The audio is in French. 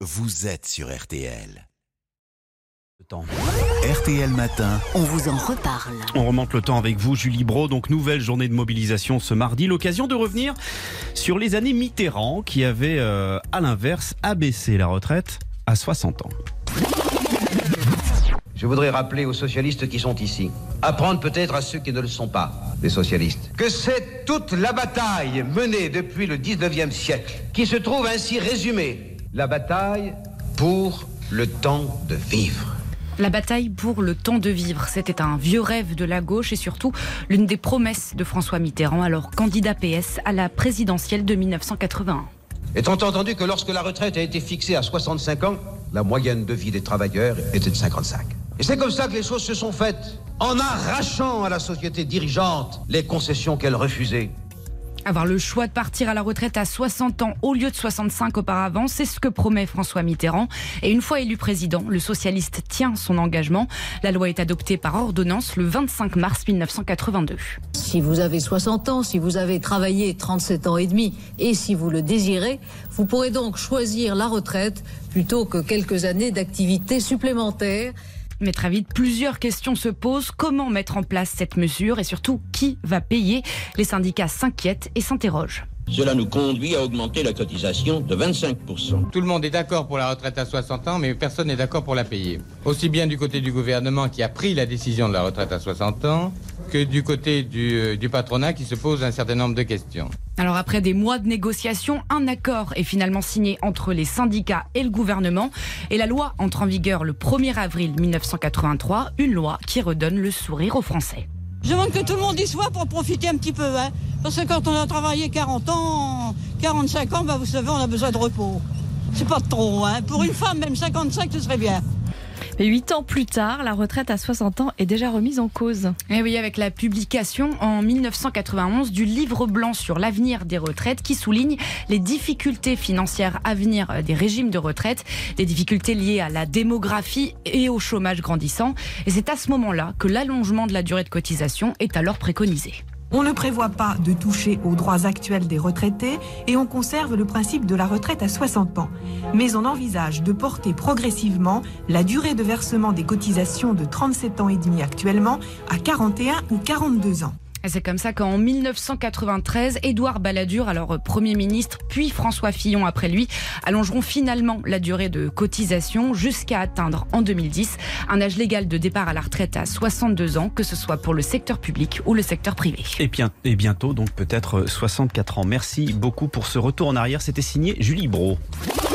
vous êtes sur RTL. Temps. RTL Matin. On vous en reparle. On remonte le temps avec vous, Julie Brault. Donc, nouvelle journée de mobilisation ce mardi. L'occasion de revenir sur les années Mitterrand qui avait, à l'inverse, abaissé la retraite à 60 ans. Je voudrais rappeler aux socialistes qui sont ici, apprendre peut-être à ceux qui ne le sont pas, les socialistes, que c'est toute la bataille menée depuis le 19e siècle qui se trouve ainsi résumée. La bataille pour le temps de vivre. La bataille pour le temps de vivre, c'était un vieux rêve de la gauche et surtout l'une des promesses de François Mitterrand, alors candidat PS à la présidentielle de 1981. Étant entendu que lorsque la retraite a été fixée à 65 ans, la moyenne de vie des travailleurs était de 55. Et c'est comme ça que les choses se sont faites, en arrachant à la société dirigeante les concessions qu'elle refusait. Avoir le choix de partir à la retraite à 60 ans au lieu de 65 auparavant, c'est ce que promet François Mitterrand. Et une fois élu président, le socialiste tient son engagement. La loi est adoptée par ordonnance le 25 mars 1982. Si vous avez 60 ans, si vous avez travaillé 37 ans et demi et si vous le désirez, vous pourrez donc choisir la retraite plutôt que quelques années d'activité supplémentaire. Mais très vite, plusieurs questions se posent. Comment mettre en place cette mesure et surtout, qui va payer ? Les syndicats s'inquiètent et s'interrogent. Cela nous conduit à augmenter la cotisation de 25%. Tout le monde est d'accord pour la retraite à 60 ans, mais personne n'est d'accord pour la payer. Aussi bien du côté du gouvernement qui a pris la décision de la retraite à 60 ans, que du côté du patronat qui se pose un certain nombre de questions. Alors après des mois de négociations, un accord est finalement signé entre les syndicats et le gouvernement. Et la loi entre en vigueur le 1er avril 1983, une loi qui redonne le sourire aux Français. Je demande que tout le monde y soit pour profiter un petit peu, hein. Parce que quand on a travaillé 40 ans, 45 ans, vous savez, on a besoin de repos. C'est pas trop, hein. Pour une femme, même 55, ce serait bien. Mais 8 ans plus tard, la retraite à 60 ans est déjà remise en cause. Et oui, avec la publication en 1991 du livre blanc sur l'avenir des retraites qui souligne les difficultés financières à venir des régimes de retraite, des difficultés liées à la démographie et au chômage grandissant. Et c'est à ce moment-là que l'allongement de la durée de cotisation est alors préconisé. On ne prévoit pas de toucher aux droits actuels des retraités et on conserve le principe de la retraite à 60 ans. Mais on envisage de porter progressivement la durée de versement des cotisations de 37 ans et demi actuellement à 41 ou 42 ans. Et c'est comme ça qu'en 1993, Édouard Balladur, alors Premier ministre, puis François Fillon après lui, allongeront finalement la durée de cotisation jusqu'à atteindre en 2010 un âge légal de départ à la retraite à 62 ans, que ce soit pour le secteur public ou le secteur privé. Et bientôt, donc peut-être 64 ans. Merci beaucoup pour ce retour en arrière. C'était signé Julie Brault.